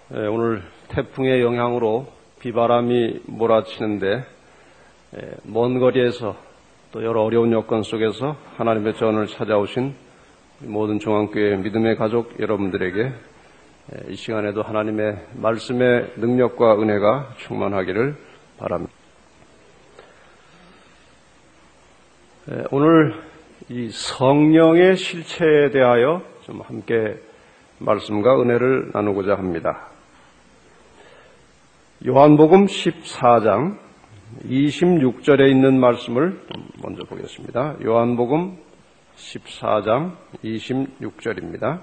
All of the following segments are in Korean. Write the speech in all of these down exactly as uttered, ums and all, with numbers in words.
오늘 태풍의 영향으로 비바람이 몰아치는데 먼 거리에서 또 여러 어려운 여건 속에서 하나님의 전을 찾아오신 모든 중앙교회 믿음의 가족 여러분들에게 이 시간에도 하나님의 말씀의 능력과 은혜가 충만하기를 바랍니다. 오늘 이 성령의 실체에 대하여 좀 함께 말씀과 은혜를 나누고자 합니다. 요한복음 십사 장 이십육 절에 있는 말씀을 먼저 보겠습니다. 요한복음 십사 장 이십육 절입니다.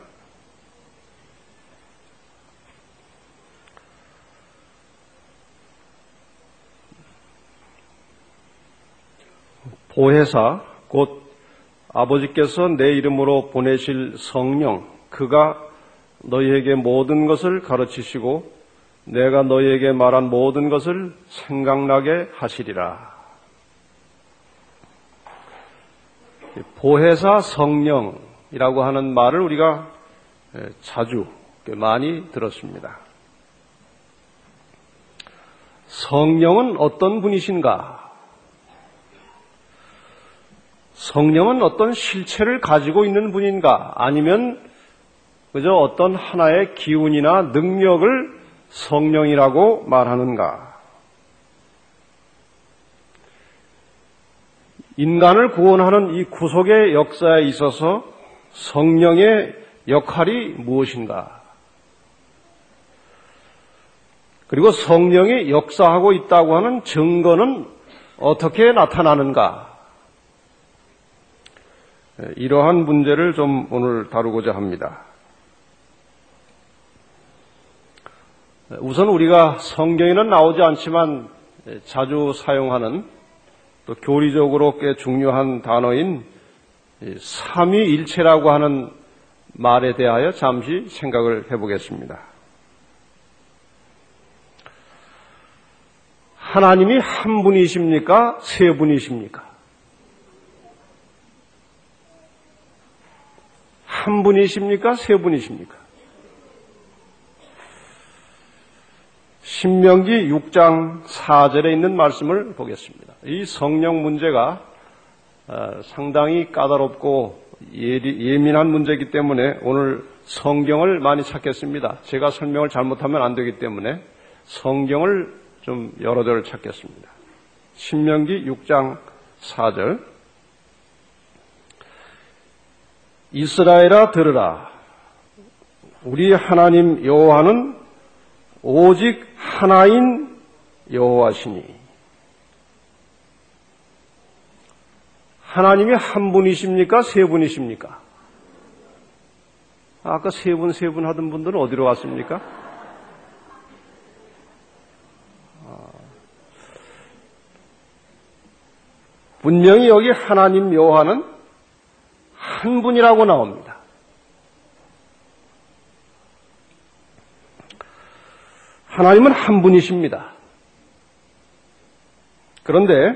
보혜사 곧 아버지께서 내 이름으로 보내실 성령 그가 너희에게 모든 것을 가르치시고 내가 너희에게 말한 모든 것을 생각나게 하시리라. 보혜사 성령이라고 하는 말을 우리가 자주 많이 들었습니다. 성령은 어떤 분이신가? 성령은 어떤 실체를 가지고 있는 분인가? 아니면 그저 어떤 하나의 기운이나 능력을 성령이라고 말하는가? 인간을 구원하는 이 구속의 역사에 있어서 성령의 역할이 무엇인가? 그리고 성령이 역사하고 있다고 하는 증거는 어떻게 나타나는가? 이러한 문제를 좀 오늘 다루고자 합니다. 우선 우리가 성경에는 나오지 않지만 자주 사용하는 또 교리적으로 꽤 중요한 단어인 삼위일체라고 하는 말에 대하여 잠시 생각을 해보겠습니다. 하나님이 한 분이십니까? 세 분이십니까? 한 분이십니까? 세 분이십니까? 신명기 육 장 사 절에 있는 말씀을 보겠습니다. 이 성령 문제가 상당히 까다롭고 예민한 문제이기 때문에 오늘 성경을 많이 찾겠습니다. 제가 설명을 잘못하면 안 되기 때문에 성경을 좀 여러 절을 찾겠습니다. 신명기 육 장 사 절 이스라엘아 들으라. 우리 하나님 여호와는 오직 하나인 여호와시니. 하나님이 한 분이십니까? 세 분이십니까? 아까 세 분, 세 분 하던 분들은 어디로 갔습니까? 분명히 여기 하나님 여호와는 한 분이라고 나옵니다. 하나님은 한 분이십니다. 그런데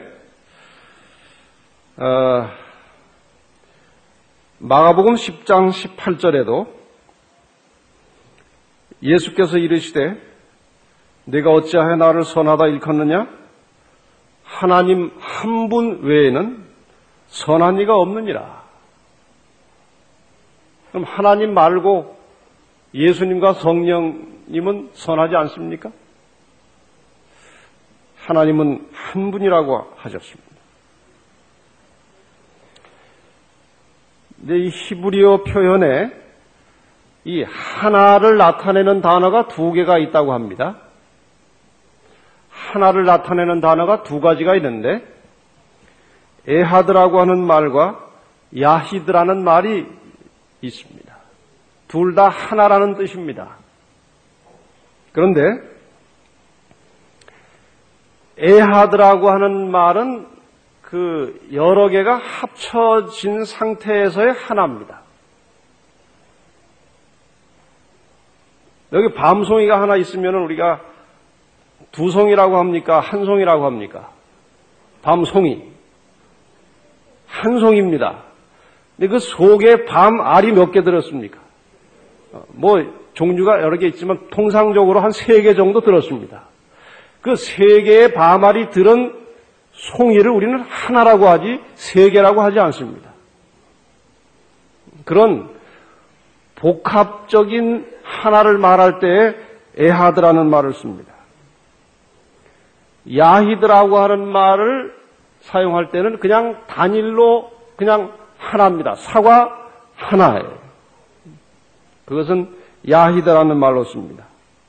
어, 마가복음 십 장 십팔 절에도 예수께서 이르시되 네가 어찌하여 나를 선하다 일컫느냐? 하나님 한 분 외에는 선한 이가 없느니라. 그럼 하나님 말고 예수님과 성령님은 선하지 않습니까? 하나님은 한 분이라고 하셨습니다. 근데 이 히브리어 표현에 이 하나를 나타내는 단어가 두 개가 있다고 합니다. 하나를 나타내는 단어가 두 가지가 있는데 에하드라고 하는 말과 야히드라는 말이 있습니다. 둘 다 하나라는 뜻입니다. 그런데 에하드라고 하는 말은 그 여러 개가 합쳐진 상태에서의 하나입니다. 여기 밤송이가 하나 있으면 우리가 두 송이라고 합니까? 한 송이라고 합니까? 밤송이. 한 송입니다. 근데 그 속에 밤 알이 몇 개 들었습니까? 뭐 종류가 여러 개 있지만 통상적으로 한 세 개 정도 들었습니다. 그 세 개의 바말이 들은 송이를 우리는 하나라고 하지 세 개라고 하지 않습니다. 그런 복합적인 하나를 말할 때 에하드라는 말을 씁니다. 야히드라고 하는 말을 사용할 때는 그냥 단일로 그냥 하나입니다. 사과 하나예요. 그것은 야히드라는 말로 씁니다.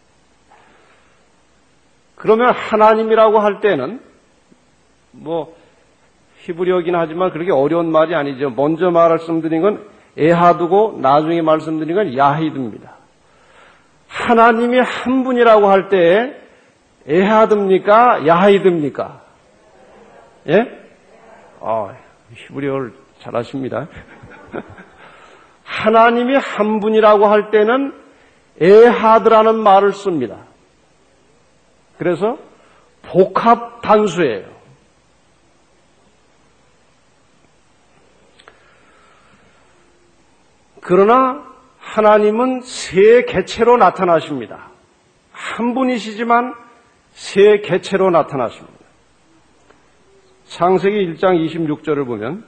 그러면 하나님이라고 할 때는 뭐 히브리어긴 하지만 그렇게 어려운 말이 아니죠. 먼저 말씀드린 건 에하드고 나중에 말씀드린 건 야히드입니다. 하나님이 한 분이라고 할 때 에하드입니까? 야히드입니까? 예? 아, 히브리어를 잘하십니다. 하나님이 한 분이라고 할 때는 에하드라는 말을 씁니다. 그래서 복합 단수예요. 그러나 하나님은 세 개체로 나타나십니다. 한 분이시지만 세 개체로 나타나십니다. 창세기 일 장 이십육 절을 보면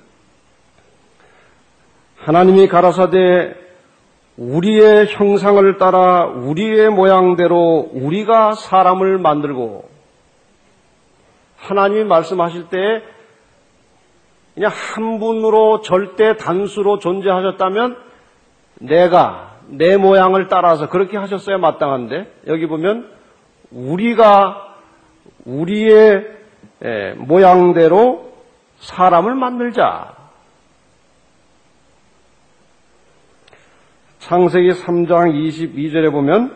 하나님이 가라사대 우리의 형상을 따라 우리의 모양대로 우리가 사람을 만들고, 하나님이 말씀하실 때 그냥 한 분으로 절대 단수로 존재하셨다면 내가 내 모양을 따라서 그렇게 하셨어야 마땅한데, 여기 보면 우리가 우리의 모양대로 사람을 만들자. 창세기 삼 장 이십이 절에 보면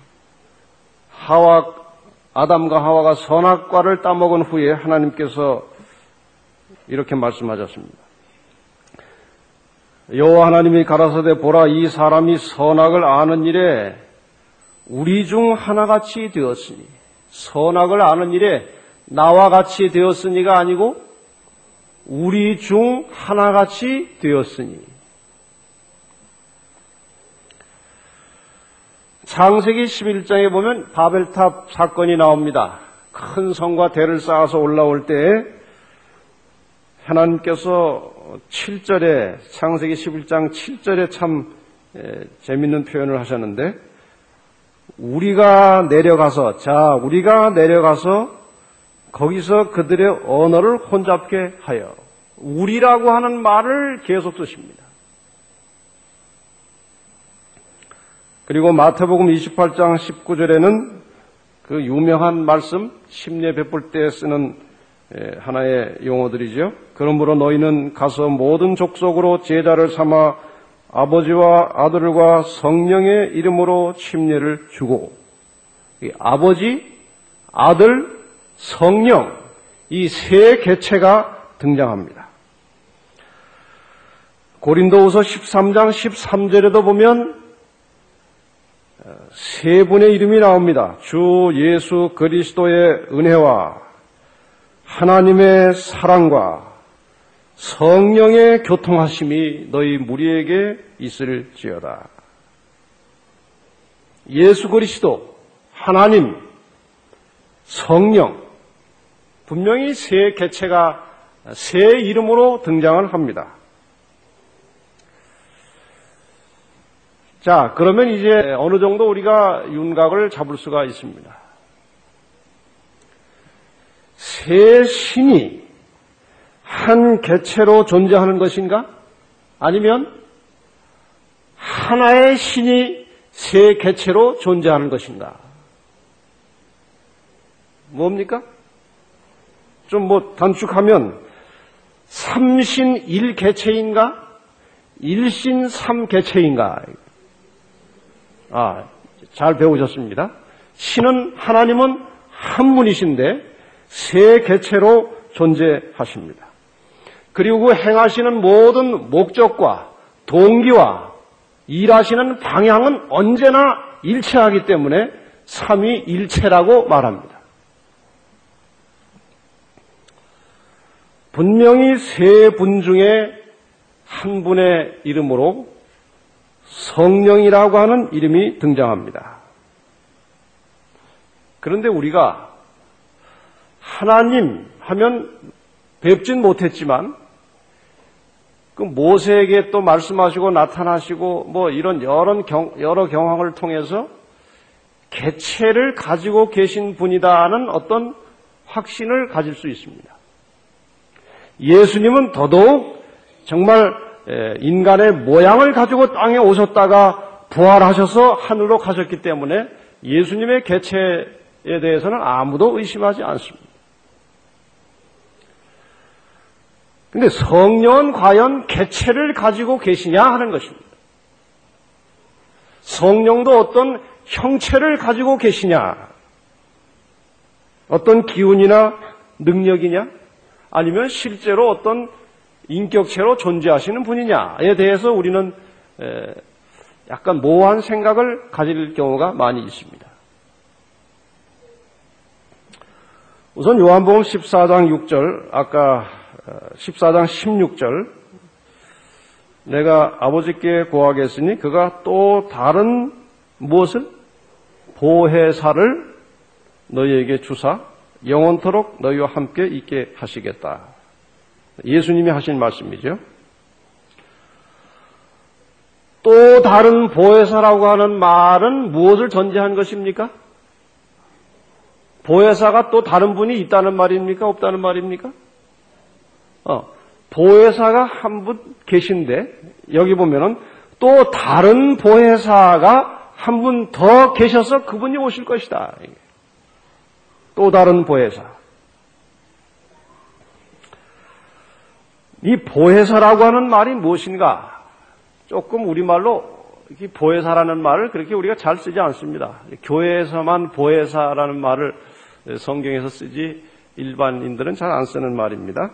하와 아담과 하와가 선악과를 따먹은 후에 하나님께서 이렇게 말씀하셨습니다. 여호와 하나님이 가라사대 보라, 이 사람이 선악을 아는 일에 우리 중 하나같이 되었으니, 선악을 아는 일에 나와 같이 되었으니가 아니고 우리 중 하나같이 되었으니. 창세기 십일 장에 보면 바벨탑 사건이 나옵니다. 큰 성과 대를 쌓아서 올라올 때 하나님께서 칠 절에, 창세기 십일 장 칠 절에 참 재밌는 표현을 하셨는데, 우리가 내려가서, 자, 우리가 내려가서 거기서 그들의 언어를 혼잡게 하여, 우리라고 하는 말을 계속 쓰십니다. 그리고 마태복음 이십팔 장 십구 절에는 그 유명한 말씀, 심례 베풀 때 쓰는 하나의 용어들이죠. 그러므로 너희는 가서 모든 족속으로 제자를 삼아 아버지와 아들과 성령의 이름으로 침례를 주고, 이 아버지, 아들, 성령, 이 세 개체가 등장합니다. 고린도후서 십삼 장 십삼 절에도 보면 세 분의 이름이 나옵니다. 주 예수 그리스도의 은혜와 하나님의 사랑과 성령의 교통하심이 너희 무리에게 있을지어다. 예수 그리스도, 하나님, 성령, 분명히 세 개체가 세 이름으로 등장을 합니다. 자, 그러면 이제 어느 정도 우리가 윤곽을 잡을 수가 있습니다. 세 신이 한 개체로 존재하는 것인가? 아니면 하나의 신이 세 개체로 존재하는 것인가? 뭡니까? 좀 뭐 단축하면 삼신 일개체인가? 일신 삼개체인가? 아, 잘 배우셨습니다. 신은, 하나님은 한 분이신데 세 개체로 존재하십니다. 그리고 그 행하시는 모든 목적과 동기와 일하시는 방향은 언제나 일체하기 때문에 삼위일체라고 말합니다. 분명히 세 분 중에 한 분의 이름으로 성령이라고 하는 이름이 등장합니다. 그런데 우리가 하나님 하면 뵙진 못했지만 그 모세에게 또 말씀하시고 나타나시고 뭐 이런 여러, 경, 여러 경황을 통해서 개체를 가지고 계신 분이다는 어떤 확신을 가질 수 있습니다. 예수님은 더더욱 정말 인간의 모양을 가지고 땅에 오셨다가 부활하셔서 하늘로 가셨기 때문에 예수님의 개체에 대해서는 아무도 의심하지 않습니다. 그런데 성령은 과연 개체를 가지고 계시냐 하는 것입니다. 성령도 어떤 형체를 가지고 계시냐, 어떤 기운이나 능력이냐, 아니면 실제로 어떤 인격체로 존재하시는 분이냐에 대해서 우리는 약간 모호한 생각을 가질 경우가 많이 있습니다. 우선 요한복음 십사 장 육 절, 아까 십사 장 십육 절, 내가 아버지께 구하겠으니 그가 또 다른 무엇을? 보혜사를 너희에게 주사 영원토록 너희와 함께 있게 하시겠다. 예수님이 하신 말씀이죠. 또 다른 보혜사라고 하는 말은 무엇을 전제한 것입니까? 보혜사가 또 다른 분이 있다는 말입니까? 없다는 말입니까? 어, 보혜사가 한 분 계신데 여기 보면은 또 다른 보혜사가 한 분 더 계셔서 그분이 오실 것이다. 또 다른 보혜사. 이 보혜사라고 하는 말이 무엇인가? 조금 우리말로 이 보혜사라는 말을 그렇게 우리가 잘 쓰지 않습니다. 교회에서만 보혜사라는 말을 성경에서 쓰지 일반인들은 잘 안 쓰는 말입니다.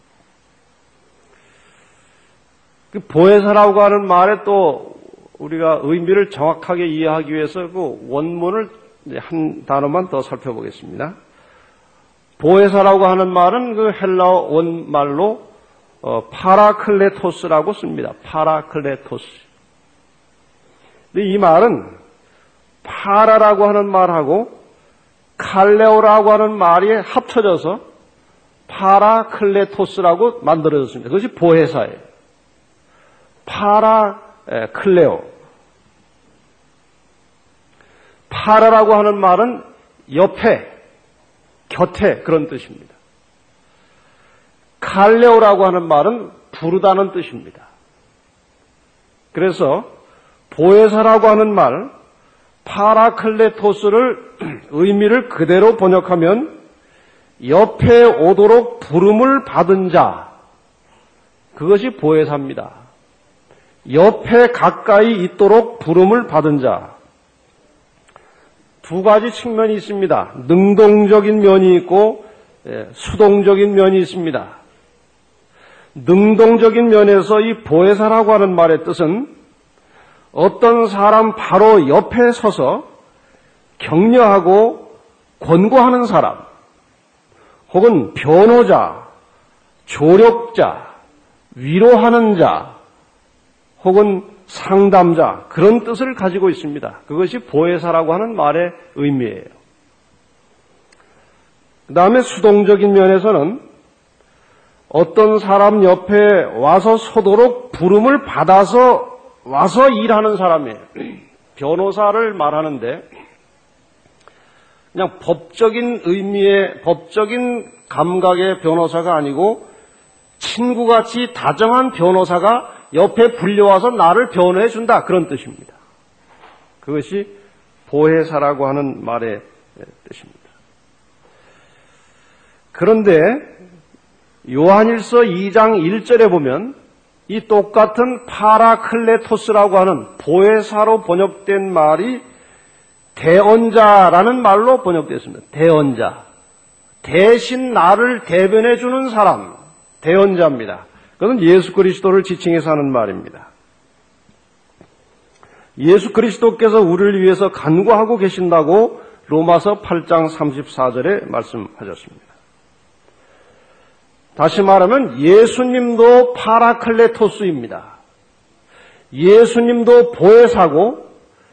그 보혜사라고 하는 말에 또 우리가 의미를 정확하게 이해하기 위해서 그 원문을 한 단어만 더 살펴보겠습니다. 보혜사라고 하는 말은 그 헬라어 원말로 어, 파라클레토스라고 씁니다. 파라클레토스. 근데 이 말은 파라라고 하는 말하고 칼레오라고 하는 말이 합쳐져서 파라클레토스라고 만들어졌습니다. 그것이 보혜사예요. 파라클레오. 파라라고 하는 말은 옆에, 곁에 그런 뜻입니다. 칼레오라고 하는 말은 부르다는 뜻입니다. 그래서 보혜사라고 하는 말, 파라클레토스를 의미를 그대로 번역하면 옆에 오도록 부름을 받은 자, 그것이 보혜사입니다. 옆에 가까이 있도록 부름을 받은 자. 두 가지 측면이 있습니다. 능동적인 면이 있고 수동적인 면이 있습니다. 능동적인 면에서 이 보혜사라고 하는 말의 뜻은 어떤 사람 바로 옆에 서서 격려하고 권고하는 사람, 혹은 변호자, 조력자, 위로하는 자, 혹은 상담자, 그런 뜻을 가지고 있습니다. 그것이 보혜사라고 하는 말의 의미예요. 그 다음에 수동적인 면에서는 어떤 사람 옆에 와서 서도록 부름을 받아서 와서 일하는 사람이에요. 변호사를 말하는데 그냥 법적인 의미의, 법적인 감각의 변호사가 아니고 친구같이 다정한 변호사가 옆에 불려와서 나를 변호해 준다, 그런 뜻입니다. 그것이 보혜사라고 하는 말의 뜻입니다. 그런데 요한일서 이 장 일 절에 보면 이 똑같은 파라클레토스라고 하는 보혜사로 번역된 말이 대언자라는 말로 번역되었습니다. 대언자. 대신 나를 대변해 주는 사람, 대언자입니다. 그것은 예수 그리스도를 지칭해서 하는 말입니다. 예수 그리스도께서 우리를 위해서 간구하고 계신다고 로마서 팔 장 삼십사 절에 말씀하셨습니다. 다시 말하면 예수님도 파라클레토스입니다. 예수님도 보혜사고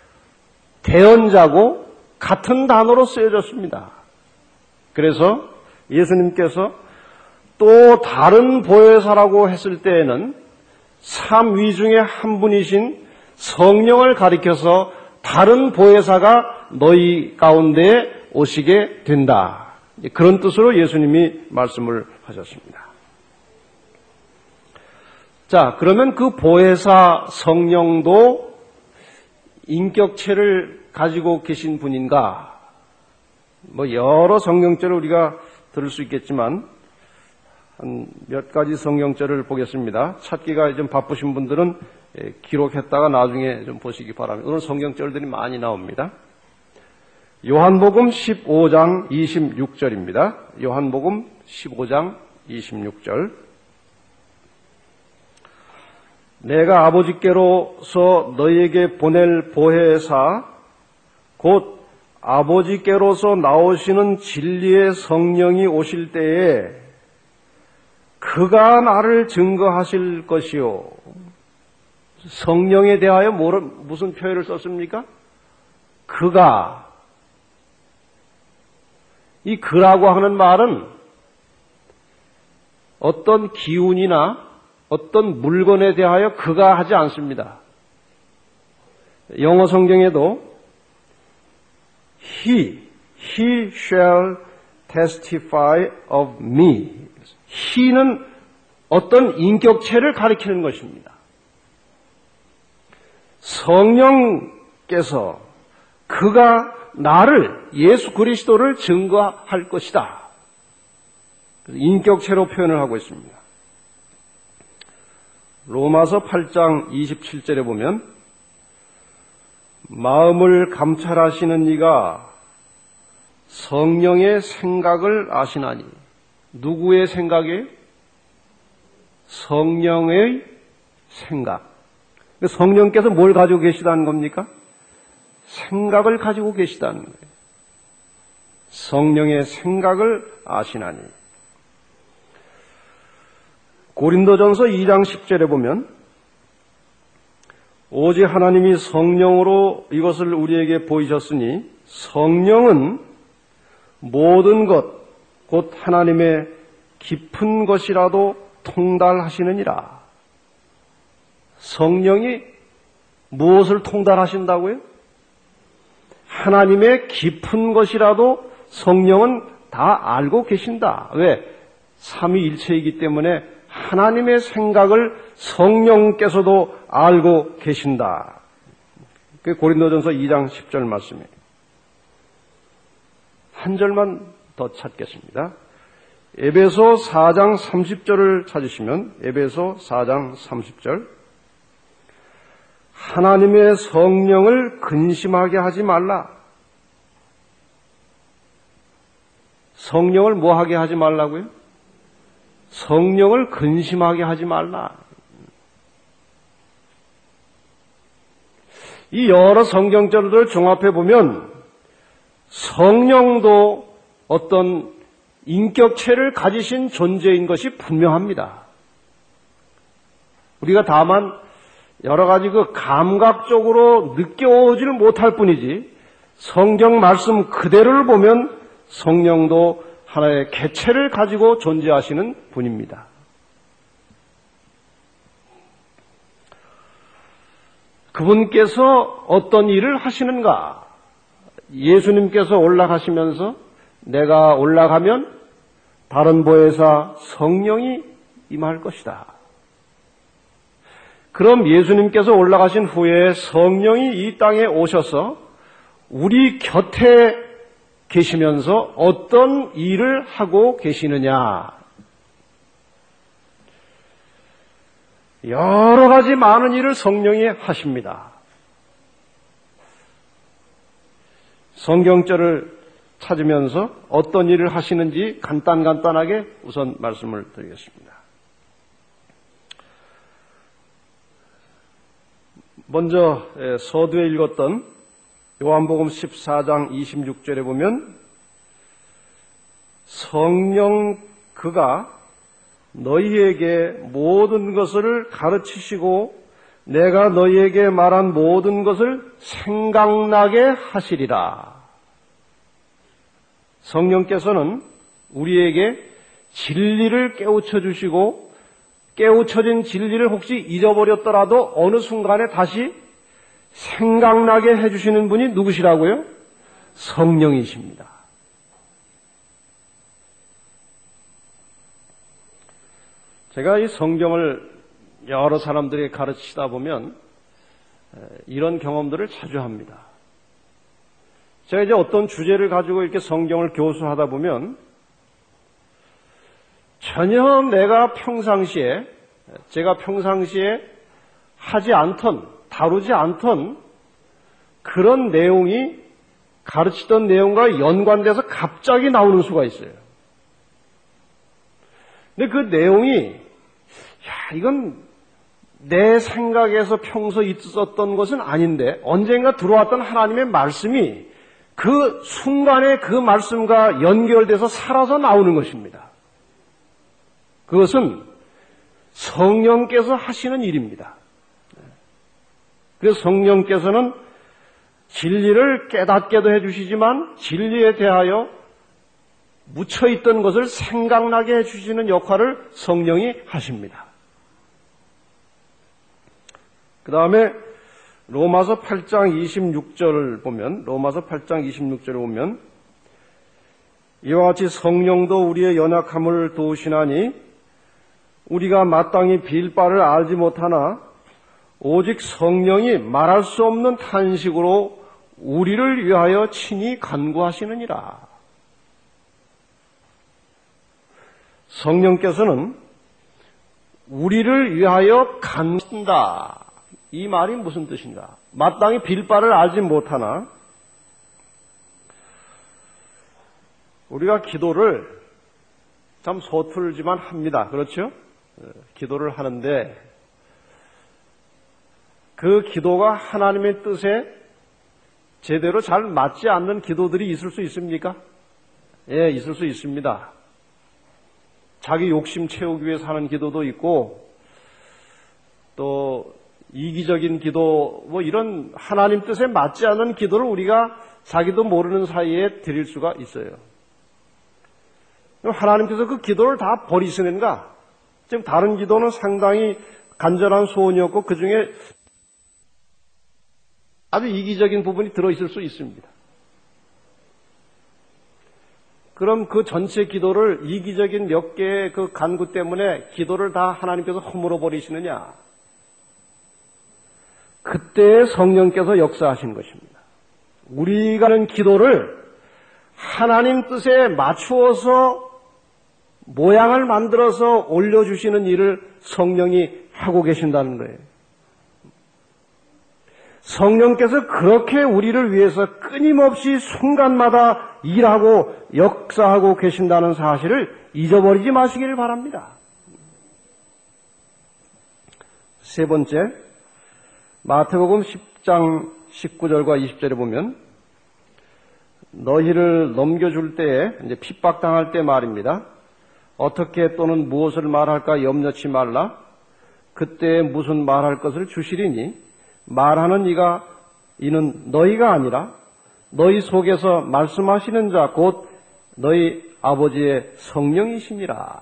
대언자고 같은 단어로 쓰여졌습니다. 그래서 예수님께서 또 다른 보혜사라고 했을 때에는 삼위 중에 한 분이신 성령을 가리켜서 다른 보혜사가 너희 가운데에 오시게 된다. 그런 뜻으로 예수님이 말씀을 하셨습니다. 자, 그러면 그 보혜사 성령도 인격체를 가지고 계신 분인가? 뭐 여러 성경절을 우리가 들을 수 있겠지만 한 몇 가지 성경절을 보겠습니다. 찾기가 좀 바쁘신 분들은 기록했다가 나중에 좀 보시기 바랍니다. 오늘 성경절들이 많이 나옵니다. 요한복음 십오 장 이십육 절입니다. 요한복음 십오 장 이십육 절. 내가 아버지께로서 너희에게 보낼 보혜사 곧 아버지께로서 나오시는 진리의 성령이 오실 때에 그가 나를 증거하실 것이요. 성령에 대하여 무슨 표현을 썼습니까? 그가. 이 그라고 하는 말은 어떤 기운이나 어떤 물건에 대하여 그가 하지 않습니다. 영어 성경에도 He, he shall testify of me. he는 어떤 인격체를 가리키는 것입니다. 성령께서 그가 나를, 예수 그리스도를 증거할 것이다. 인격체로 표현을 하고 있습니다. 로마서 팔 장 이십칠 절에 보면 마음을 감찰하시는 이가 성령의 생각을 아시나니. 누구의 생각이에요? 성령의 생각. 성령께서 뭘 가지고 계시다는 겁니까? 생각을 가지고 계시다는 거예요. 성령의 생각을 아시나니. 고린도전서 이 장 십 절에 보면 오직 하나님이 성령으로 이것을 우리에게 보이셨으니 성령은 모든 것 곧 하나님의 깊은 것이라도 통달하시느니라. 성령이 무엇을 통달하신다고요? 하나님의 깊은 것이라도 성령은 다 알고 계신다. 왜? 삼위일체이기 때문에 하나님의 생각을 성령께서도 알고 계신다. 그게 고린도전서 이 장 십 절 말씀이에요. 한 절만 더 찾겠습니다. 에베소 사 장 삼십 절을 찾으시면 에베소 사 장 삼십 절. 하나님의 성령을 근심하게 하지 말라. 성령을 뭐 하게 하지 말라고요? 성령을 근심하게 하지 말라. 이 여러 성경절을 종합해 보면 성령도 어떤 인격체를 가지신 존재인 것이 분명합니다. 우리가 다만 여러 가지 그 감각적으로 느껴오지를 못할 뿐이지 성경 말씀 그대로를 보면 성령도 하나의 개체를 가지고 존재하시는 분입니다. 그분께서 어떤 일을 하시는가? 예수님께서 올라가시면서 내가 올라가면 다른 보혜사 성령이 임할 것이다. 그럼 예수님께서 올라가신 후에 성령이 이 땅에 오셔서 우리 곁에 계시면서 어떤 일을 하고 계시느냐? 여러 가지 많은 일을 성령이 하십니다. 성경절을 찾으면서 어떤 일을 하시는지 간단간단하게 우선 말씀을 드리겠습니다. 먼저 서두에 읽었던 요한복음 십사 장 이십육 절에 보면 성령 그가 너희에게 모든 것을 가르치시고 내가 너희에게 말한 모든 것을 생각나게 하시리라. 성령께서는 우리에게 진리를 깨우쳐 주시고 깨우쳐진 진리를 혹시 잊어버렸더라도 어느 순간에 다시 생각나게 해주시는 분이 누구시라고요? 성령이십니다. 제가 이 성경을 여러 사람들에게 가르치다 보면 이런 경험들을 자주 합니다. 제가 이제 어떤 주제를 가지고 이렇게 성경을 교수하다 보면 전혀 내가 평상시에, 제가 평상시에 하지 않던, 다루지 않던 그런 내용이 가르치던 내용과 연관돼서 갑자기 나오는 수가 있어요. 근데 그 내용이, 야, 이건 내 생각에서 평소 있었던 것은 아닌데 언젠가 들어왔던 하나님의 말씀이 그 순간에 그 말씀과 연결돼서 살아서 나오는 것입니다. 그것은 성령께서 하시는 일입니다. 그래서 성령께서는 진리를 깨닫게도 해주시지만 진리에 대하여 묻혀있던 것을 생각나게 해주시는 역할을 성령이 하십니다. 그 다음에 로마서 팔 장 이십육 절을 보면, 로마서 팔 장 이십육 절을 보면 이와 같이 성령도 우리의 연약함을 도우시나니 우리가 마땅히 빌 바를 알지 못하나 오직 성령이 말할 수 없는 탄식으로 우리를 위하여 친히 간구하시느니라. 성령께서는 우리를 위하여 간구한다. 이 말이 무슨 뜻인가? 마땅히 빌 바를 알지 못하나 우리가 기도를 참 서툴지만 합니다. 그렇죠? 기도를 하는데 그 기도가 하나님의 뜻에 제대로 잘 맞지 않는 기도들이 있을 수 있습니까? 예, 있을 수 있습니다. 자기 욕심 채우기 위해서 하는 기도도 있고 또 이기적인 기도, 뭐 이런 하나님 뜻에 맞지 않는 기도를 우리가 자기도 모르는 사이에 드릴 수가 있어요. 하나님께서 그 기도를 다 버리시는가? 지금 다른 기도는 상당히 간절한 소원이었고 그 중에 아주 이기적인 부분이 들어있을 수 있습니다. 그럼 그 전체 기도를 이기적인 몇 개의 그 간구 때문에 기도를 다 하나님께서 허물어 버리시느냐? 그때 성령께서 역사하신 것입니다. 우리가 하는 기도를 하나님 뜻에 맞추어서 모양을 만들어서 올려주시는 일을 성령이 하고 계신다는 거예요. 성령께서 그렇게 우리를 위해서 끊임없이 순간마다 일하고 역사하고 계신다는 사실을 잊어버리지 마시기를 바랍니다. 세 번째, 마태복음 십 장 십구 절과 이십 절에 보면 너희를 넘겨줄 때에 이제 핍박당할 때 말입니다. 어떻게 또는 무엇을 말할까 염려치 말라. 그때 무슨 말할 것을 주시리니 말하는 이가 이는 너희가 아니라 너희 속에서 말씀하시는 자 곧 너희 아버지의 성령이시니라.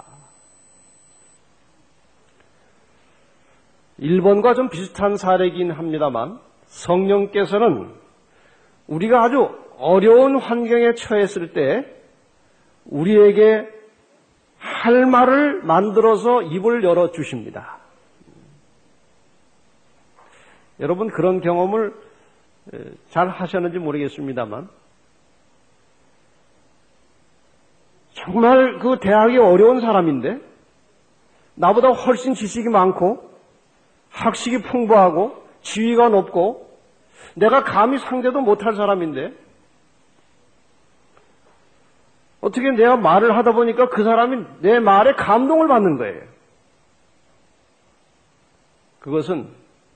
일 번과 좀 비슷한 사례이긴 합니다만 성령께서는 우리가 아주 어려운 환경에 처했을 때 우리에게 할 말을 만들어서 입을 열어주십니다. 여러분 그런 경험을 잘 하셨는지 모르겠습니다만 정말 그 대학이 어려운 사람인데 나보다 훨씬 지식이 많고 학식이 풍부하고 지위가 높고 내가 감히 상대도 못할 사람인데 어떻게 내가 말을 하다 보니까 그 사람이 내 말에 감동을 받는 거예요. 그것은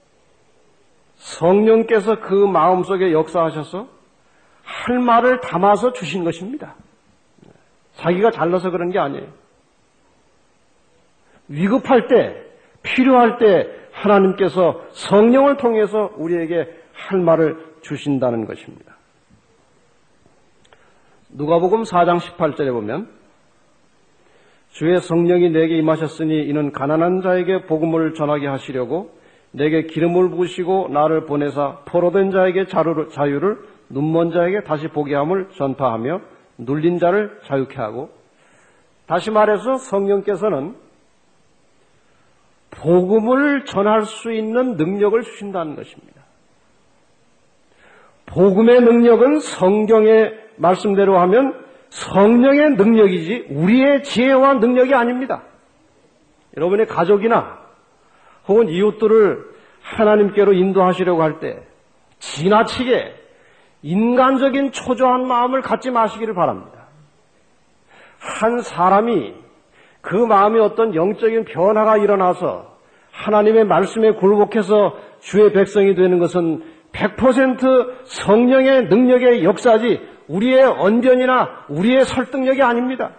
성령께서 그 마음속에 역사하셔서 할 말을 담아서 주신 것입니다. 자기가 잘나서 그런 게 아니에요. 위급할 때, 필요할 때 하나님께서 성령을 통해서 우리에게 할 말을 주신다는 것입니다. 누가복음 사 장 십팔 절에 보면 주의 성령이 내게 임하셨으니 이는 가난한 자에게 복음을 전하게 하시려고 내게 기름을 부으시고 나를 보내사 포로된 자에게 자유를, 눈먼 자에게 다시 보게 함을 전파하며 눌린 자를 자유케 하고, 다시 말해서 성령께서는 복음을 전할 수 있는 능력을 주신다는 것입니다. 복음의 능력은 성경의 말씀대로 하면 성령의 능력이지 우리의 지혜와 능력이 아닙니다. 여러분의 가족이나 혹은 이웃들을 하나님께로 인도하시려고 할 때 지나치게 인간적인 초조한 마음을 갖지 마시기를 바랍니다. 한 사람이 그 마음에 어떤 영적인 변화가 일어나서 하나님의 말씀에 굴복해서 주의 백성이 되는 것은 백 퍼센트 성령의 능력의 역사지 우리의 언변이나 우리의 설득력이 아닙니다.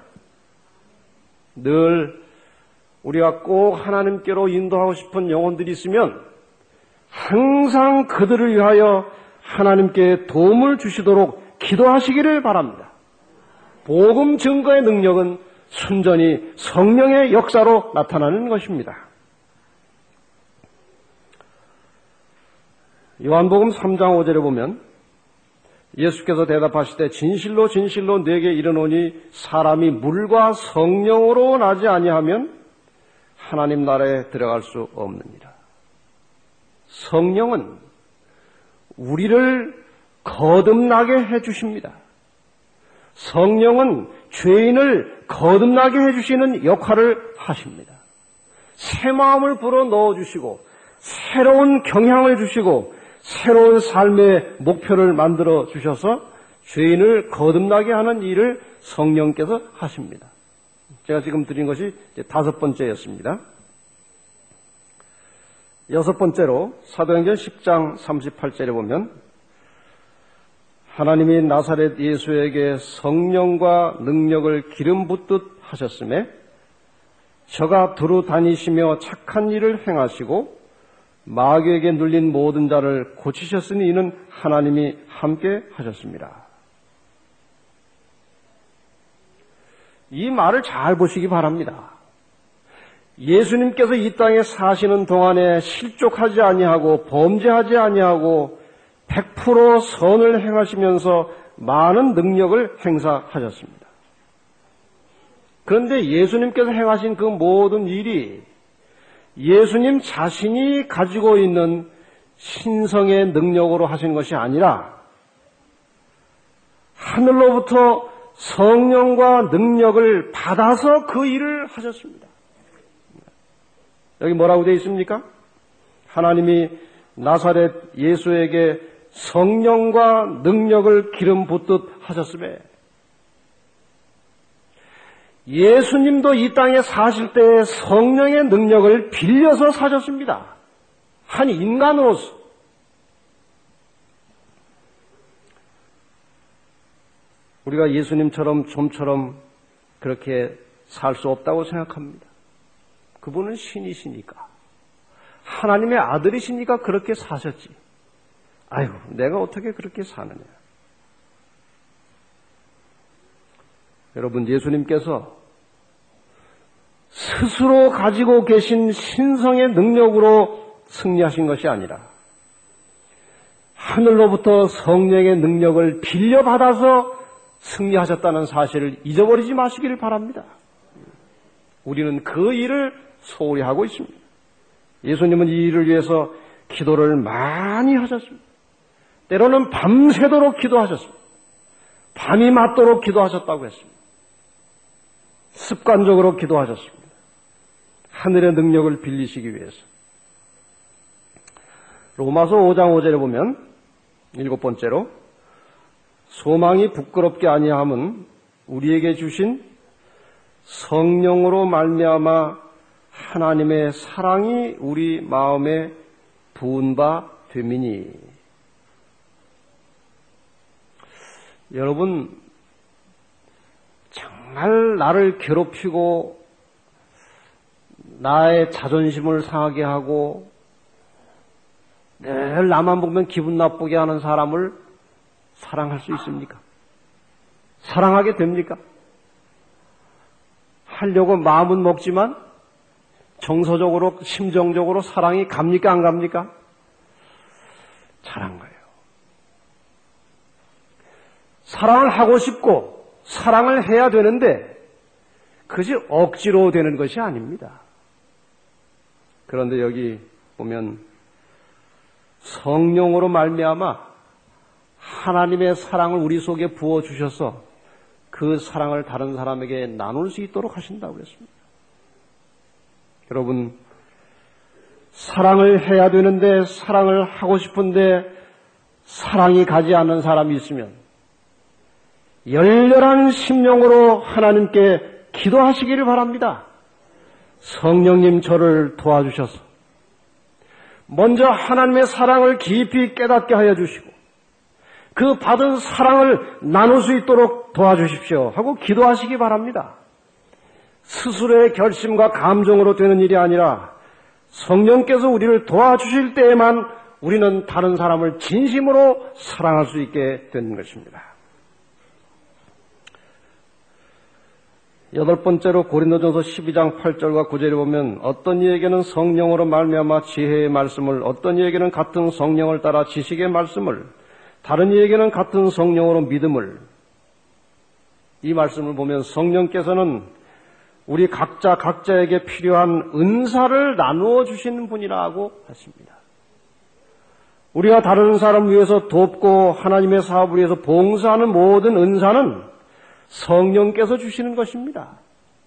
늘 우리가 꼭 하나님께로 인도하고 싶은 영혼들이 있으면 항상 그들을 위하여 하나님께 도움을 주시도록 기도하시기를 바랍니다. 복음 증거의 능력은 순전히 성령의 역사로 나타나는 것입니다. 요한복음 삼 장 오 절에 보면 예수께서 대답하시되 진실로 진실로 네게 이르노니 사람이 물과 성령으로 나지 아니하면 하나님 나라에 들어갈 수 없느니라. 성령은 우리를 거듭나게 해주십니다. 성령은 죄인을 거듭나게 해주시는 역할을 하십니다. 새 마음을 불어 넣어주시고 새로운 경향을 주시고 새로운 삶의 목표를 만들어 주셔서 죄인을 거듭나게 하는 일을 성령께서 하십니다. 제가 지금 드린 것이 이제 다섯 번째였습니다. 여섯 번째로 사도행전 십 장 삼십팔 절에 보면 하나님이 나사렛 예수에게 성령과 능력을 기름 붓듯 하셨음에 저가 두루 다니시며 착한 일을 행하시고 마귀에게 눌린 모든 자를 고치셨으니 이는 하나님이 함께 하셨습니다. 이 말을 잘 보시기 바랍니다. 예수님께서 이 땅에 사시는 동안에 실족하지 아니하고 범죄하지 아니하고 백 퍼센트 선을 행하시면서 많은 능력을 행사하셨습니다. 그런데 예수님께서 행하신 그 모든 일이 예수님 자신이 가지고 있는 신성의 능력으로 하신 것이 아니라 하늘로부터 성령과 능력을 받아서 그 일을 하셨습니다. 여기 뭐라고 되어 있습니까? 하나님이 나사렛 예수에게 성령과 능력을 기름 붓듯 하셨으며 예수님도 이 땅에 사실 때 성령의 능력을 빌려서 사셨습니다. 한 인간으로서. 우리가 예수님처럼 좀처럼 그렇게 살 수 없다고 생각합니다. 그분은 신이시니까. 하나님의 아들이시니까 그렇게 사셨지. 아이고, 내가 어떻게 그렇게 사느냐. 여러분, 예수님께서 스스로 가지고 계신 신성의 능력으로 승리하신 것이 아니라 하늘로부터 성령의 능력을 빌려받아서 승리하셨다는 사실을 잊어버리지 마시기를 바랍니다. 우리는 그 일을 소홀히 하고 있습니다. 예수님은 이 일을 위해서 기도를 많이 하셨습니다. 때로는 밤새도록 기도하셨습니다. 밤이 맞도록 기도하셨다고 했습니다. 습관적으로 기도하셨습니다. 하늘의 능력을 빌리시기 위해서. 로마서 오 장 오 절에 보면 일곱 번째로 소망이 부끄럽게 아니함은 우리에게 주신 성령으로 말미암아 하나님의 사랑이 우리 마음에 부은 바 됨이니. 여러분, 정말 나를 괴롭히고 나의 자존심을 상하게 하고 늘 나만 보면 기분 나쁘게 하는 사람을 사랑할 수 있습니까? 사랑하게 됩니까? 하려고 마음은 먹지만 정서적으로, 심정적으로 사랑이 갑니까, 안 갑니까? 잘 안 가요. 사랑을 하고 싶고 사랑을 해야 되는데 그것이 억지로 되는 것이 아닙니다. 그런데 여기 보면 성령으로 말미암아 하나님의 사랑을 우리 속에 부어주셔서 그 사랑을 다른 사람에게 나눌 수 있도록 하신다고 그랬습니다. 여러분, 사랑을 해야 되는데 사랑을 하고 싶은데 사랑이 가지 않는 사람이 있으면 열렬한 심령으로 하나님께 기도하시기를 바랍니다. 성령님 저를 도와주셔서 먼저 하나님의 사랑을 깊이 깨닫게 하여 주시고 그 받은 사랑을 나눌 수 있도록 도와주십시오 하고 기도하시기 바랍니다. 스스로의 결심과 감정으로 되는 일이 아니라 성령께서 우리를 도와주실 때에만 우리는 다른 사람을 진심으로 사랑할 수 있게 되는 것입니다. 여덟 번째로 고린도전서 십이 장 팔 절과 구 절에 보면 어떤 이에게는 성령으로 말미암아 지혜의 말씀을, 어떤 이에게는 같은 성령을 따라 지식의 말씀을, 다른 이에게는 같은 성령으로 믿음을. 이 말씀을 보면 성령께서는 우리 각자 각자에게 필요한 은사를 나누어 주시는 분이라고 하십니다. 우리가 다른 사람을 위해서 돕고 하나님의 사업을 위해서 봉사하는 모든 은사는 성령께서 주시는 것입니다.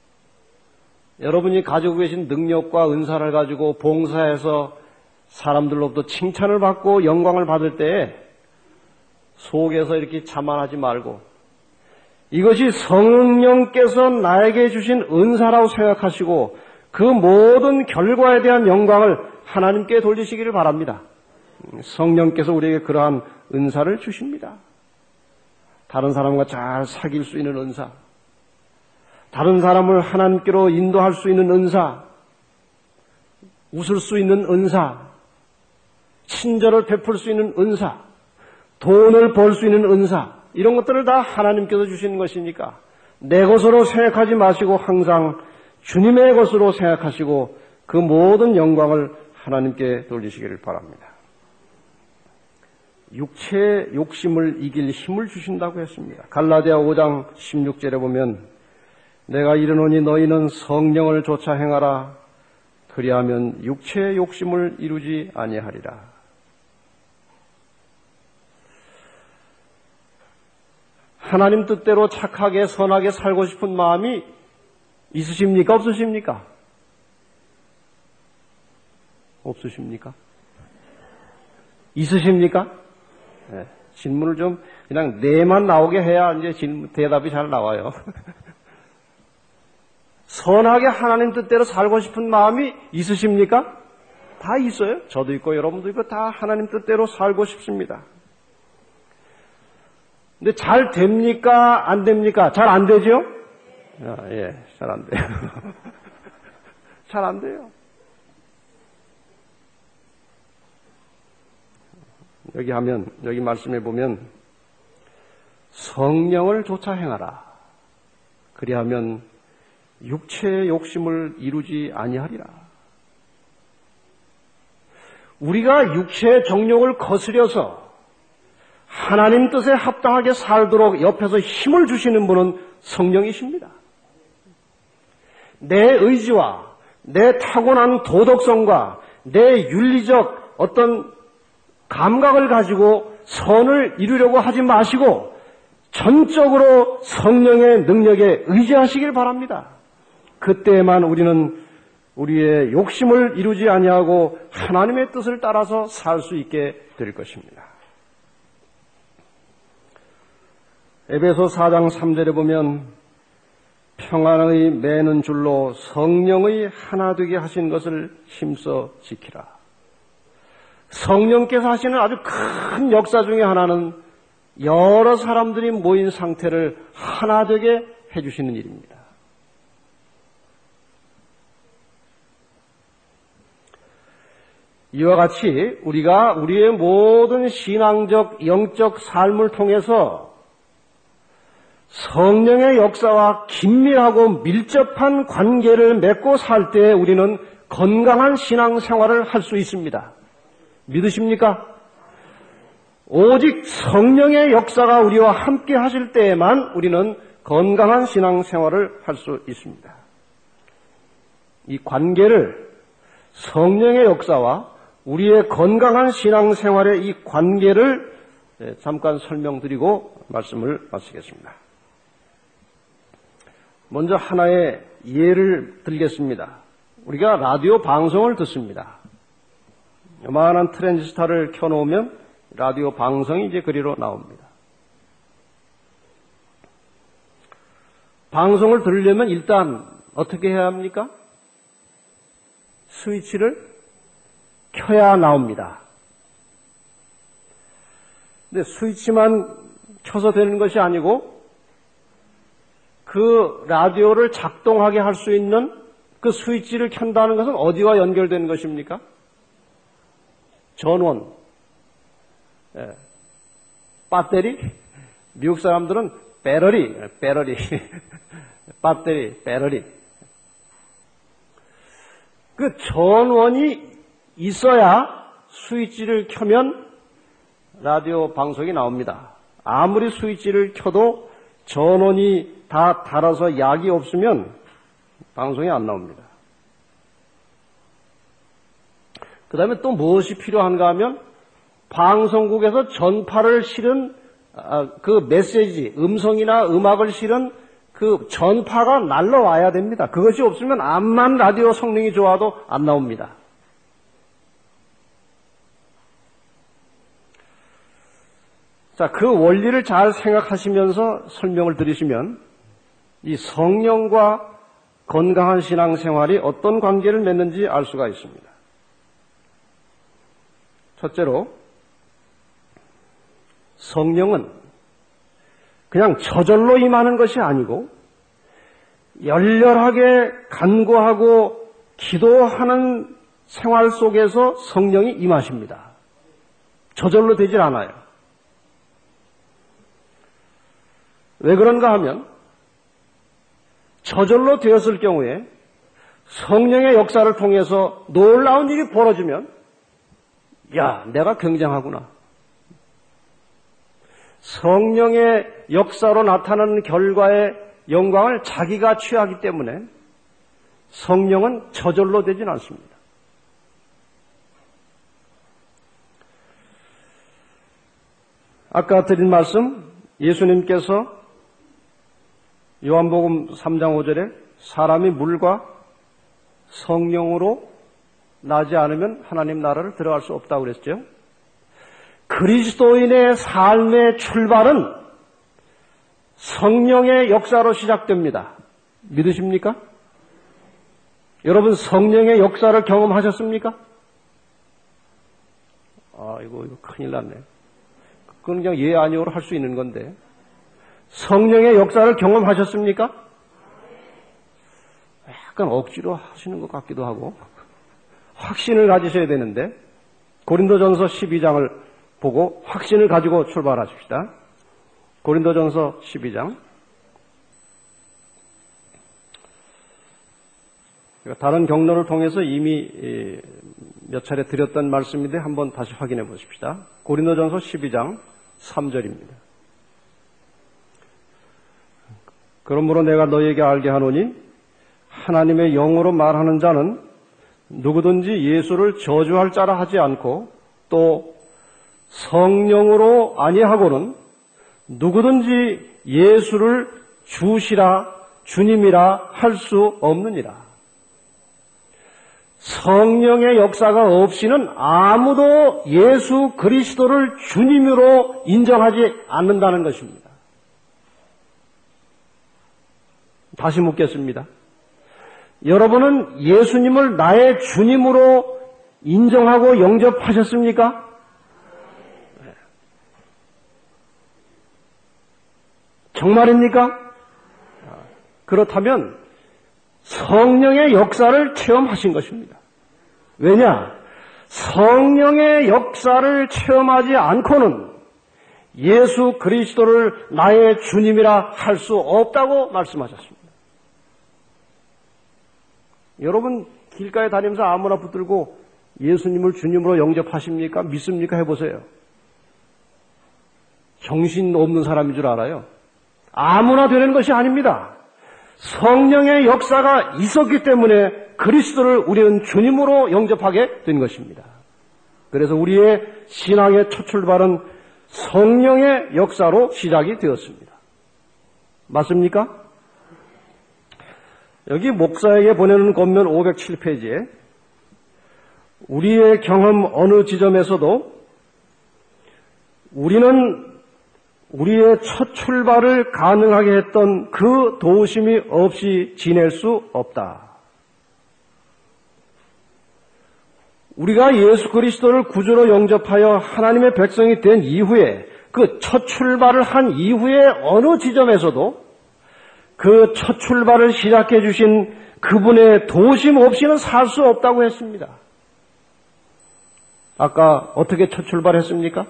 여러분이 가지고 계신 능력과 은사를 가지고 봉사해서 사람들로부터 칭찬을 받고 영광을 받을 때에 속에서 이렇게 자만하지 말고 이것이 성령께서 나에게 주신 은사라고 생각하시고 그 모든 결과에 대한 영광을 하나님께 돌리시기를 바랍니다. 성령께서 우리에게 그러한 은사를 주십니다. 다른 사람과 잘 사귈 수 있는 은사, 다른 사람을 하나님께로 인도할 수 있는 은사, 웃을 수 있는 은사, 친절을 베풀 수 있는 은사, 돈을 벌 수 있는 은사, 이런 것들을 다 하나님께서 주시는 것이니까 내 것으로 생각하지 마시고 항상 주님의 것으로 생각하시고 그 모든 영광을 하나님께 돌리시기를 바랍니다. 육체의 욕심을 이길 힘을 주신다고 했습니다. 갈라디아 오 장 십육 절에 보면 내가 이르노니 너희는 성령을 좇아 행하라. 그리하면 육체의 욕심을 이루지 아니하리라. 하나님 뜻대로 착하게 선하게 살고 싶은 마음이 있으십니까? 없으십니까? 없으십니까? 있으십니까? 네, 질문을 좀 그냥 네만 나오게 해야 이제 질문, 대답이 잘 나와요. 선하게 하나님 뜻대로 살고 싶은 마음이 있으십니까? 다 있어요. 저도 있고 여러분도 있고 다 하나님 뜻대로 살고 싶습니다. 근데 잘 됩니까? 안 됩니까? 잘 안 되죠? 아, 예, 잘 안 돼요. 잘 안 돼요. 여기 하면, 여기 말씀해 보면, 성령을 좇아 행하라. 그리하면 육체의 욕심을 이루지 아니하리라. 우리가 육체의 정욕을 거스려서 하나님 뜻에 합당하게 살도록 옆에서 힘을 주시는 분은 성령이십니다. 내 의지와 내 타고난 도덕성과 내 윤리적 어떤 감각을 가지고 선을 이루려고 하지 마시고 전적으로 성령의 능력에 의지하시길 바랍니다. 그때에만 우리는 우리의 욕심을 이루지 아니하고 하나님의 뜻을 따라서 살 수 있게 될 것입니다. 에베소 사 장 삼 절에 보면 평안의 매는 줄로 성령의 하나 되게 하신 것을 힘써 지키라. 성령께서 하시는 아주 큰 역사 중에 하나는 여러 사람들이 모인 상태를 하나 되게 해주시는 일입니다. 이와 같이 우리가 우리의 모든 신앙적, 영적 삶을 통해서 성령의 역사와 긴밀하고 밀접한 관계를 맺고 살 때 우리는 건강한 신앙생활을 할 수 있습니다. 믿으십니까? 오직 성령의 역사가 우리와 함께 하실 때에만 우리는 건강한 신앙생활을 할 수 있습니다. 이 관계를, 성령의 역사와 우리의 건강한 신앙생활의 이 관계를 잠깐 설명드리고 말씀을 마치겠습니다. 먼저 하나의 예를 들겠습니다. 우리가 라디오 방송을 듣습니다. 요만한 트랜지스터를 켜놓으면 라디오 방송이 이제 그리로 나옵니다. 방송을 들으려면 일단 어떻게 해야 합니까? 스위치를 켜야 나옵니다. 근데 스위치만 켜서 되는 것이 아니고 그 라디오를 작동하게 할 수 있는 그 스위치를 켠다는 것은 어디와 연결되는 것입니까? 전원, 예. 배터리? 미국 사람들은 배터리, 배터리, 배터리, 배터리. 그 전원이 있어야 스위치를 켜면 라디오 방송이 나옵니다. 아무리 스위치를 켜도 전원이 다 닳아서 약이 없으면 방송이 안 나옵니다. 그 다음에 또 무엇이 필요한가 하면 방송국에서 전파를 실은 그 메시지, 음성이나 음악을 실은 그 전파가 날라와야 됩니다. 그것이 없으면 암만 라디오 성능이 좋아도 안 나옵니다. 자, 그 원리를 잘 생각하시면서 설명을 들으시면 이 성령과 건강한 신앙생활이 어떤 관계를 맺는지 알 수가 있습니다. 첫째로, 성령은 그냥 저절로 임하는 것이 아니고 열렬하게 간구하고 기도하는 생활 속에서 성령이 임하십니다. 저절로 되질 않아요. 왜 그런가 하면 저절로 되었을 경우에 성령의 역사를 통해서 놀라운 일이 벌어지면 야, 내가 굉장하구나. 성령의 역사로 나타나는 결과의 영광을 자기가 취하기 때문에 성령은 저절로 되진 않습니다. 아까 드린 말씀, 예수님께서 요한복음 삼 장 오 절에 사람이 물과 성령으로 나지 않으면 하나님 나라를 들어갈 수 없다고 그랬죠. 그리스도인의 삶의 출발은 성령의 역사로 시작됩니다. 믿으십니까? 여러분 성령의 역사를 경험하셨습니까? 아, 이거, 이거 큰일 났네. 그건 그냥 예, 아니오로 할 수 있는 건데. 성령의 역사를 경험하셨습니까? 약간 억지로 하시는 것 같기도 하고 확신을 가지셔야 되는데 고린도전서 십이 장을 보고 확신을 가지고 출발하십시다. 고린도전서 십이 장. 다른 경로를 통해서 이미 몇 차례 드렸던 말씀인데 한번 다시 확인해 보십시다. 고린도전서 십이 장 삼 절입니다. 그러므로 내가 너희에게 알게 하노니 하나님의 영으로 말하는 자는 누구든지 예수를 저주할 자라 하지 않고 또 성령으로 아니하고는 누구든지 예수를 주시라 주님이라 할 수 없느니라. 성령의 역사가 없이는 아무도 예수 그리스도를 주님으로 인정하지 않는다는 것입니다. 다시 묻겠습니다. 여러분은 예수님을 나의 주님으로 인정하고 영접하셨습니까? 정말입니까? 그렇다면 성령의 역사를 체험하신 것입니다. 왜냐? 성령의 역사를 체험하지 않고는 예수 그리스도를 나의 주님이라 할 수 없다고 말씀하셨습니다. 여러분 길가에 다니면서 아무나 붙들고 예수님을 주님으로 영접하십니까? 믿습니까? 해보세요. 정신 없는 사람인 줄 알아요. 아무나 되는 것이 아닙니다. 성령의 역사가 있었기 때문에 그리스도를 우리는 주님으로 영접하게 된 것입니다. 그래서 우리의 신앙의 첫 출발은 성령의 역사로 시작이 되었습니다. 맞습니까? 여기 목사에게 보내는 권면 오백칠 페이지에 우리의 경험 어느 지점에서도 우리는 우리의 첫 출발을 가능하게 했던 그 도우심이 없이 지낼 수 없다. 우리가 예수 그리스도를 구주로 영접하여 하나님의 백성이 된 이후에 그 첫 출발을 한 이후에 어느 지점에서도 그 첫 출발을 시작해 주신 그분의 도우심 없이는 살 수 없다고 했습니다. 아까 어떻게 첫 출발했습니까?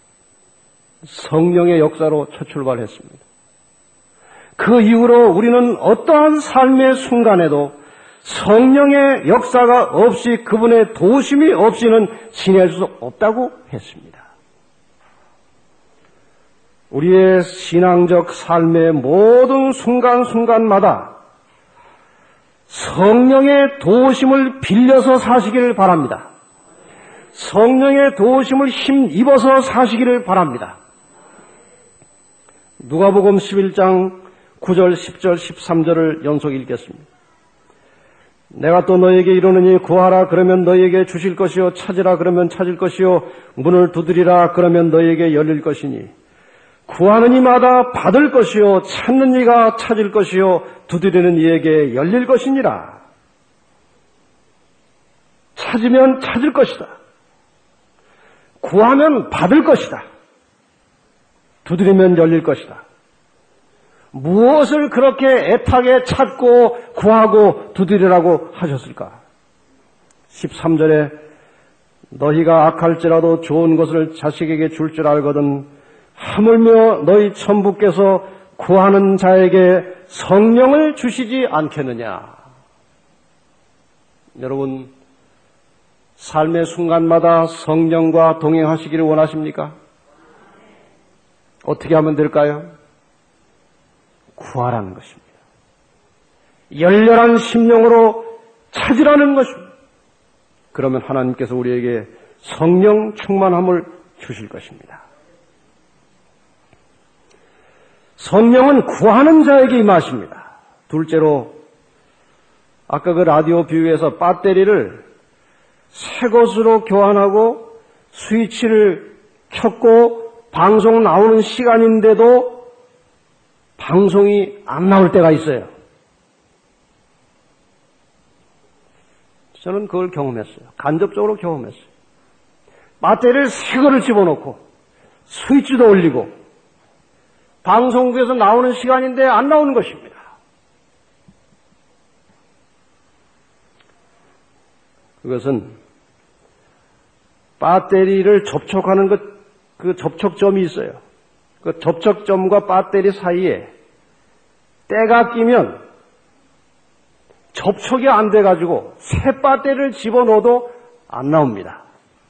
성령의 역사로 첫 출발했습니다. 그 이후로 우리는 어떠한 삶의 순간에도 성령의 역사가 없이 그분의 도우심이 없이는 지낼 수 없다고 했습니다. 우리의 신앙적 삶의 모든 순간순간마다 성령의 도우심을 빌려서 사시기를 바랍니다. 성령의 도우심을 힘입어서 사시기를 바랍니다. 누가복음 십일 장 구 절, 십 절, 십삼 절을 연속 읽겠습니다. 내가 또 너에게 이르노니 구하라 그러면 너에게 주실 것이요 찾으라 그러면 찾을 것이요 문을 두드리라 그러면 너에게 열릴 것이니 구하는 이마다 받을 것이요 찾는 이가 찾을 것이요 두드리는 이에게 열릴 것이니라. 찾으면 찾을 것이다. 구하면 받을 것이다. 두드리면 열릴 것이다. 무엇을 그렇게 애타게 찾고 구하고 두드리라고 하셨을까? 십삼 절에 너희가 악할지라도 좋은 것을 자식에게 줄 줄 알거든 하물며 너희 천부께서 구하는 자에게 성령을 주시지 않겠느냐. 여러분 삶의 순간마다 성령과 동행하시기를 원하십니까? 어떻게 하면 될까요? 구하라는 것입니다. 열렬한 심령으로 찾으라는 것입니다. 그러면 하나님께서 우리에게 성령 충만함을 주실 것입니다. 성령은 구하는 자에게 임하십니다. 둘째로 아까 그 라디오 비유에서 배터리를 새 것으로 교환하고 스위치를 켰고 방송 나오는 시간인데도 방송이 안 나올 때가 있어요. 저는 그걸 경험했어요. 간접적으로 경험했어요. 배터리를 새 거를 집어넣고 스위치도 올리고 방송국에서 나오는 시간인데 안 나오는 것입니다. 그것은 배터리를 접촉하는 것, 그 접촉점이 있어요. 그 접촉점과 배터리 사이에 때가 끼면 접촉이 안 돼가지고 새 배터리를 집어넣어도 안 나옵니다.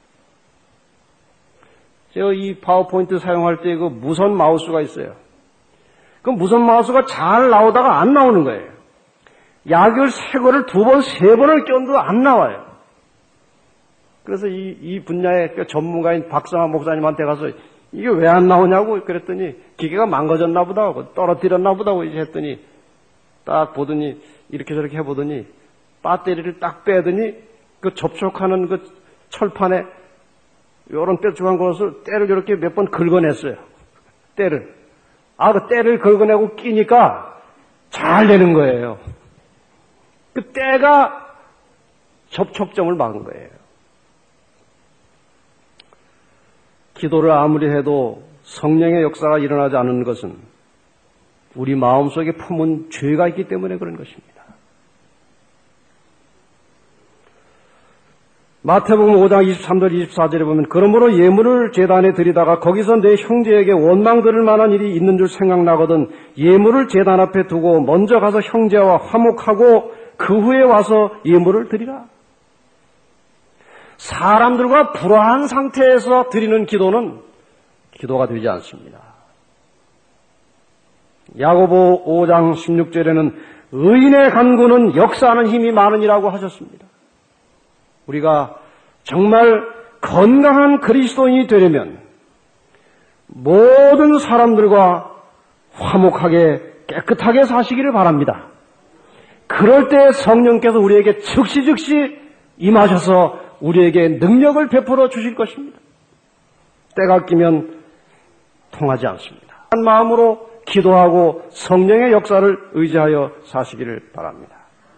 제가 이 파워포인트 사용할 때 그 무선 마우스가 있어요. 그 무선 마우스가 잘 나오다가 안 나오는 거예요. 약을 새 거를 두 번, 세 번을 껴도 안 나와요. 그래서 이, 이 분야의 전문가인 박성환 목사님한테 가서 이게 왜 안 나오냐고 그랬더니 기계가 망가졌나 보다 하고 떨어뜨렸나 보다 하고 이제 했더니 딱 보더니 이렇게 저렇게 해보더니 배터리를 딱 빼더니 그 접촉하는 그 철판에 요런 뾰족한 것을 때를 이렇게 몇 번 긁어냈어요. 때를. 아, 그 때를 긁어내고 끼니까 잘 되는 거예요. 그 때가 접촉점을 막은 거예요. 기도를 아무리 해도 성령의 역사가 일어나지 않는 것은 우리 마음속에 품은 죄가 있기 때문에 그런 것입니다. 마태복음 오 장 이십삼 절 이십사 절에 보면 그러므로 예물을 제단에 드리다가 거기서 내 형제에게 원망 들을 만한 일이 있는 줄 생각나거든 예물을 제단 앞에 두고 먼저 가서 형제와 화목하고 그 후에 와서 예물을 드리라. 사람들과 불화한 상태에서 드리는 기도는 기도가 되지 않습니다. 야고보 오 장 십육 절에는 의인의 간구는 역사하는 힘이 많으니라고 하셨습니다. 우리가 정말 건강한 그리스도인이 되려면 모든 사람들과 화목하게 깨끗하게 사시기를 바랍니다. 그럴 때 성령께서 우리에게 즉시 즉시 임하셔서 우리에게 능력을 베풀어 주실 것입니다. 때가 끼면 통하지 않습니다. 한 마음으로 기도하고 성령의 역사를 의지하여 사시기를 바랍니다.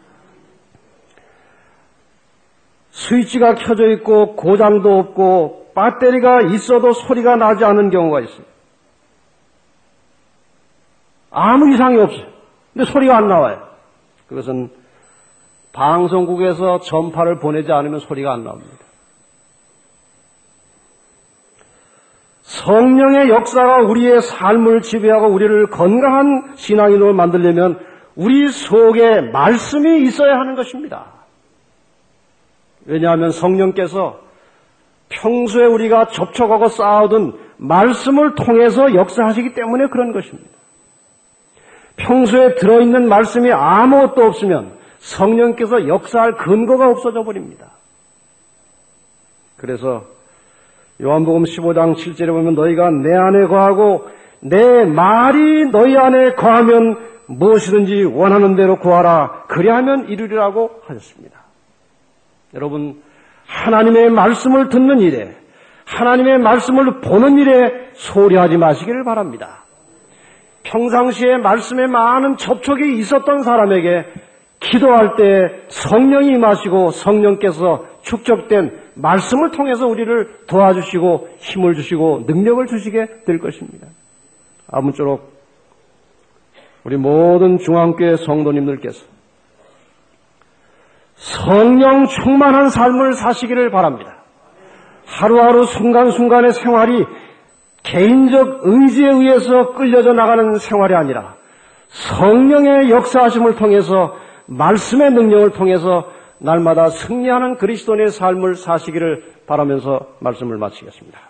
스위치가 켜져 있고 고장도 없고 배터리가 있어도 소리가 나지 않는 경우가 있습니다. 아무 이상이 없어요. 근데 소리가 안 나와요. 그것은 방송국에서 전파를 보내지 않으면 소리가 안 나옵니다. 성령의 역사가 우리의 삶을 지배하고 우리를 건강한 신앙인으로 만들려면 우리 속에 말씀이 있어야 하는 것입니다. 왜냐하면 성령께서 평소에 우리가 접촉하고 쌓아둔 말씀을 통해서 역사하시기 때문에 그런 것입니다. 평소에 들어있는 말씀이 아무것도 없으면 성령께서 역사할 근거가 없어져 버립니다. 그래서 요한복음 십오 장 칠 절에 보면 너희가 내 안에 거하고 내 말이 너희 안에 거하면 무엇이든지 원하는 대로 구하라 그리하면 이루리라고 하셨습니다. 여러분, 하나님의 말씀을 듣는 일에, 하나님의 말씀을 보는 일에 소리하지 마시기를 바랍니다. 평상시에 말씀에 많은 접촉이 있었던 사람에게 기도할 때 성령이 임하시고 성령께서 축적된 말씀을 통해서 우리를 도와주시고 힘을 주시고 능력을 주시게 될 것입니다. 아무쪼록 우리 모든 중앙교회 성도님들께서 성령 충만한 삶을 사시기를 바랍니다. 하루하루 순간순간의 생활이 개인적 의지에 의해서 끌려져 나가는 생활이 아니라 성령의 역사하심을 통해서 말씀의 능력을 통해서 날마다 승리하는 그리스도인의 삶을 사시기를 바라면서 말씀을 마치겠습니다.